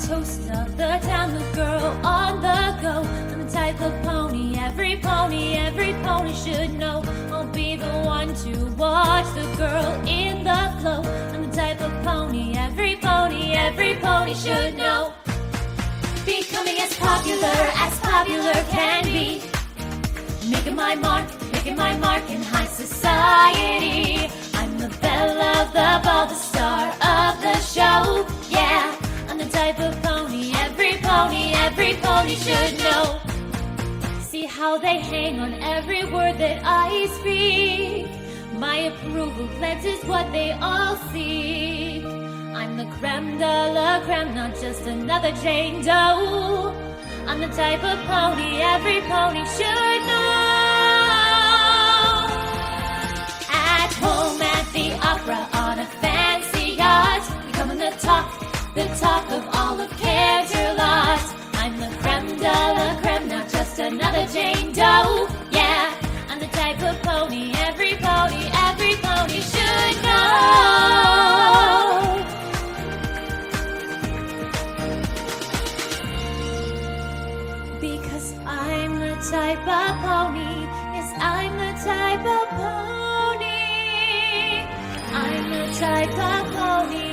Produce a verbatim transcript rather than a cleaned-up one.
toast of the town, the girl on the go. I'm the type of pony every pony, every pony should know. I'll be the one to watch the girl in the flow. I'm the type of pony every pony, every pony should know. Becoming as popular as popular can be. Making my mark, making my mark in high society. I'm the belle of the ball, the star of the show. Yeah, I'm the type of pony every pony, every pony should know. See how they hang on every word that I speak. My approval pledge is what they all seek. I'm the creme de la creme, not just another Jane Doe. I'm the type of pony every pony should know. At home, at the opera, on a fancy yacht, becoming the talk, the talk of all of Canterlot. I'm the creme de la creme, not just another Jane Doe. Yeah, I'm the type of pony every pony, every pony should know. Because I'm the type of pony, yes, I'm the type of pony. I'm the type of pony.